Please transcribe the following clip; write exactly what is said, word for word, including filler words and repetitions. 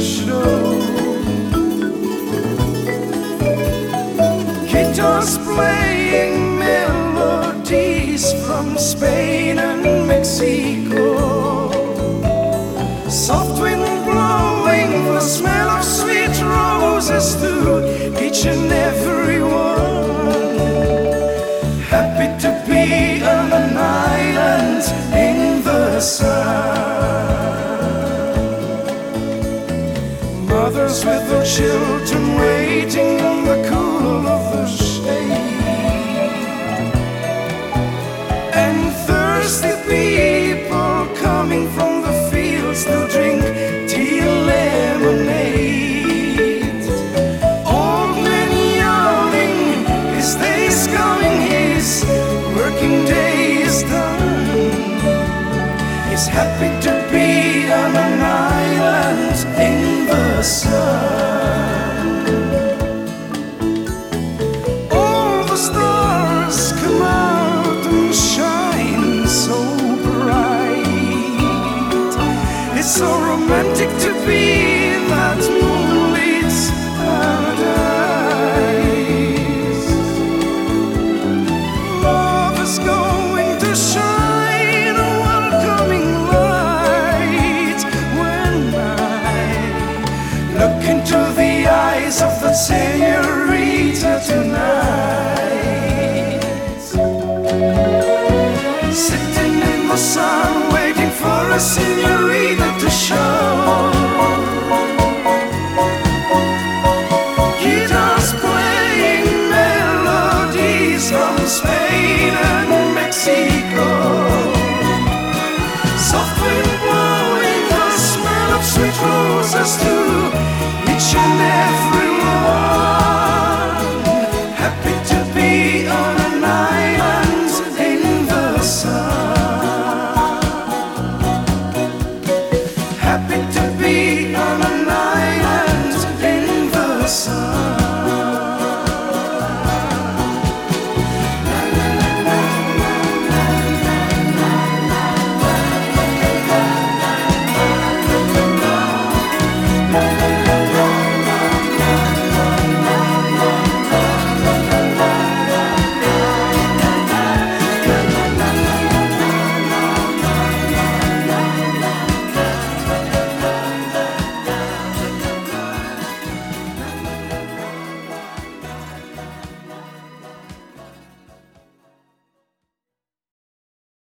show. Guitars playing melodies from Spain and Mexico. Soft wind blowing the smell of sweet roses to each and every one. Happy to be on an island in the sun. Mothers with their children waiting on the cool of the shade, and thirsty people coming from the fields to drink tea and lemonade. Old man yawning, his day's coming, his working day is done. He's happy to be on an island in the sun. All the stars come out and shine so bright. It's so romantic to be in that moonlit paradise. Love is going to shine a welcoming light when I look into the eyes of the señorita tonight. Sitting in the sun, waiting for a señorita to show. Guitars playing melodies from Spain and Mexico. Soft wind blowing the smell of sweet roses to each and every